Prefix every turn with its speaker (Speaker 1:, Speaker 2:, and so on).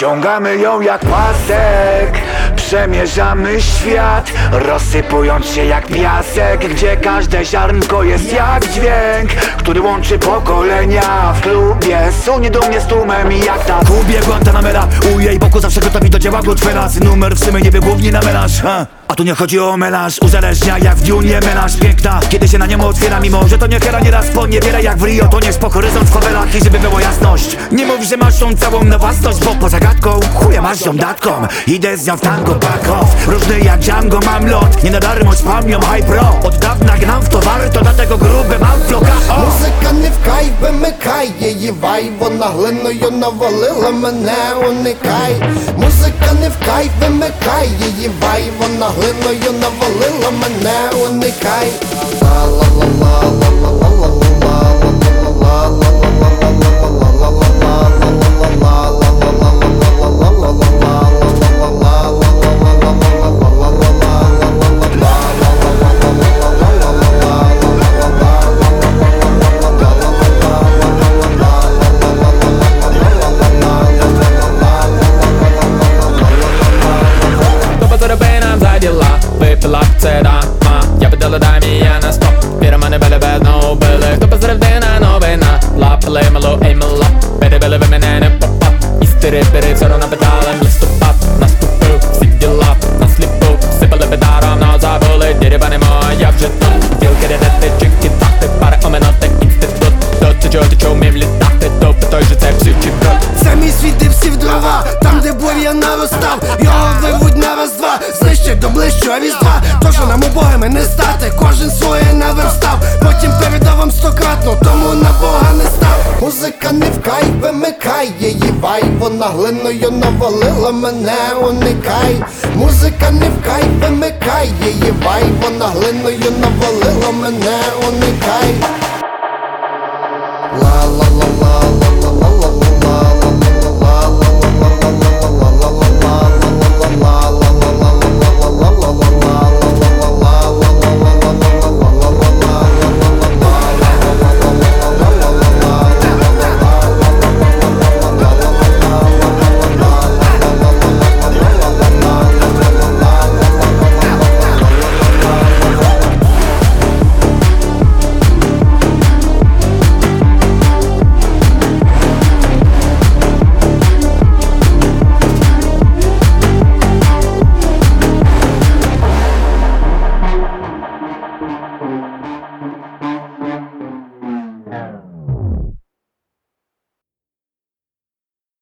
Speaker 1: Ściągamy ją jak pasek, przemierzamy świat, rozsypując się jak piasek, gdzie każde ziarnko jest jak dźwięk, który łączy pokolenia. W klubie sunie dumnie z tłumem i jak na
Speaker 2: Kubie Guantanamera, u jej boku zawsze gotowi do dzieła Goodfellas. Numer w sumie nie głównie na melanż, a tu nie chodzi o melanż, uzależnia jak w Dunie melanż. Piękna, kiedy się na niemu otwiera, mimo że to nie hera, nieraz poniewiera jak w Rio. To nie spoko horyzont w fawelach i żeby było jasność, nie mów, że masz tą całą na własność, bo poza gadką chuja masz ją datką. Idę z nią w tango, back off, różny jak Django mam lot, nie na darmo spam ją high pro. Od dawna gnam w towary, to dlatego grube mam floka.
Speaker 3: Музика не вкай, вимикай її вай, вона глиною навалила мене, уникай. Музика не вкай, вимикай її вай, вона глиною навалила мене, уникай.
Speaker 4: Выпила це дама, я подала дамі, я на стоп. Віра мене без новини. Хто позревдина новина? Лапили мало, ей мало. Перебили ви мене не попав. Істери бери, все одно питали. Листопад наступив, всі діла насліпу. Сипали бедаром, но забули. Діріба не моя вже тут. Білки рядити, чики тахти, пари оминати інститут. До чого вмів літати, то по той же це всі чи брод.
Speaker 3: Це мій світ, де всі вдрова, там де бой я наростав. Його вивуть на раз-два, знищать до ближчого різдва. То, що нам убогими не стати, кожен своє наверстав. Потім передав вам стократно, тому на Бога не став. Музика не вкай, вимикай її вай, вона глиною навалила мене, уникай. Музика не вкай, вимикай її вай, вона глиною навалила мене, уникай.